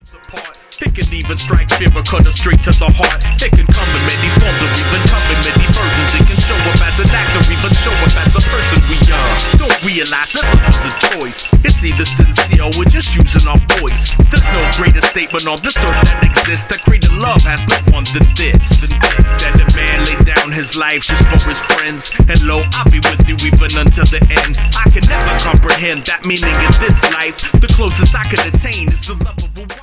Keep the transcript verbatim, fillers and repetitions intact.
It can even strike fear or cut us straight to the heart. It can come in many forms or even come in many versions. It can show up as an actor, even show up as a person we are. Don't realize that love is a choice. It's either sincere or we're just using our voice. There's no greater statement on this earth that exists. That greater love has no one than this. That the man laid down his life just for his friends. And lo, I'll be with you even until the end. I can never comprehend that meaning in this life. The closest I can attain is the love of a